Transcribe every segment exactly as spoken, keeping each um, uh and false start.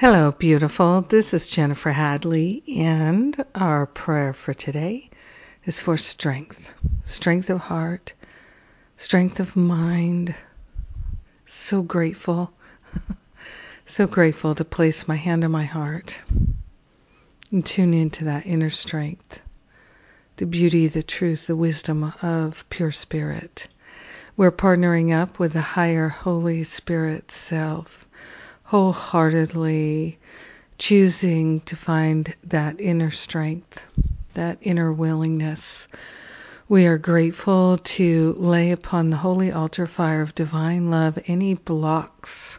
Hello, beautiful. This is Jennifer Hadley, and our prayer for today is for strength. Strength of heart, strength of mind. So grateful, so grateful to place my hand on my heart and tune into that inner strength, the beauty, the truth, the wisdom of pure spirit. We're partnering up with the higher Holy Spirit self, wholeheartedly choosing to find that inner strength, that inner willingness. We are grateful to lay upon the holy altar fire of divine love any blocks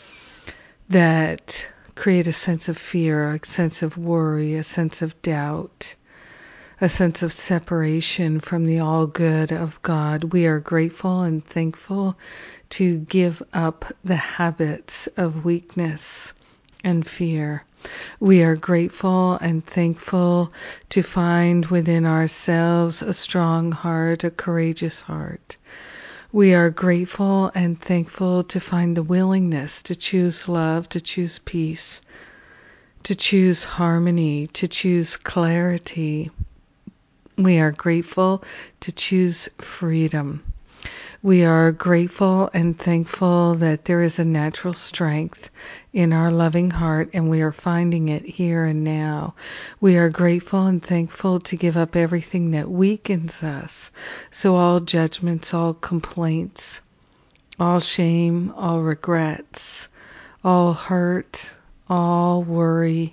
that create a sense of fear, a sense of worry, a sense of doubt, a sense of separation from the all good of God. We are grateful and thankful to give up the habits of weakness and fear. We are grateful and thankful to find within ourselves a strong heart, a courageous heart. We are grateful and thankful to find the willingness to choose love, to choose peace, to choose harmony, to choose clarity. We are grateful to choose freedom. We are grateful and thankful that there is a natural strength in our loving heart, and we are finding it here and now. We are grateful and thankful to give up everything that weakens us. So all judgments, all complaints, all shame, all regrets, all hurt, all worry,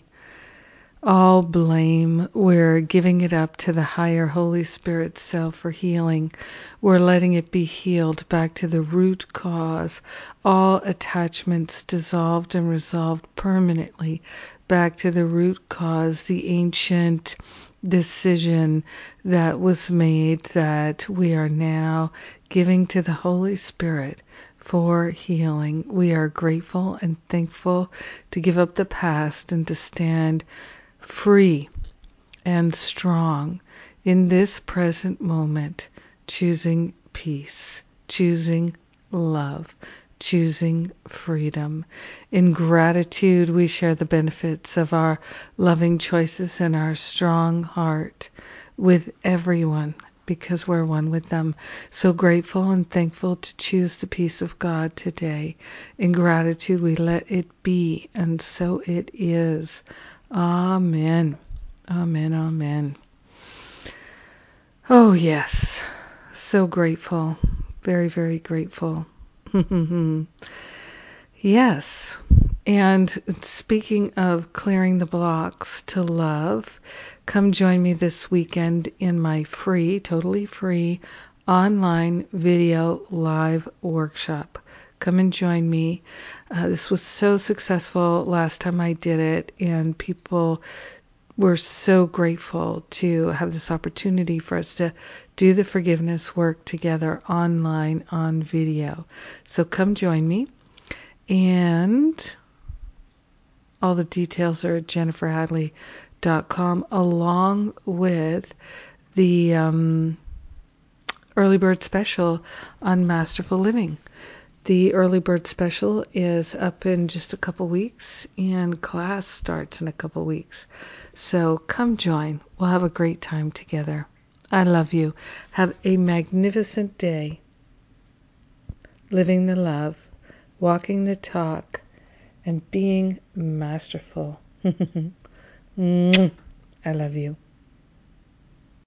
all blame, we're giving it up to the higher Holy Spirit self for healing. We're letting it be healed back to the root cause. All attachments dissolved and resolved permanently back to the root cause, the ancient decision that was made that we are now giving to the Holy Spirit for healing. We are grateful and thankful to give up the past and to stand free and strong in this present moment, choosing peace, choosing love, choosing freedom. In gratitude, we share the benefits of our loving choices and our strong heart with everyone because we're one with them. So grateful and thankful to choose the peace of God today. In gratitude, we let it be, and so it is. Amen. Amen. Amen. Oh, yes. So grateful. Very, very grateful. Yes. And speaking of clearing the blocks to love, come join me this weekend in my free, totally free, online video live workshop. Come and join me. Uh, this was so successful last time I did it, and people were so grateful to have this opportunity for us to do the forgiveness work together online on video. So come join me. And all the details are at jennifer hadley dot com, along with the um, early bird special on Masterful Living. The early bird special is up in just a couple weeks, and class starts in a couple weeks. So come join. We'll have a great time together. I love you. Have a magnificent day. Living the love, walking the talk, and being masterful. I love you.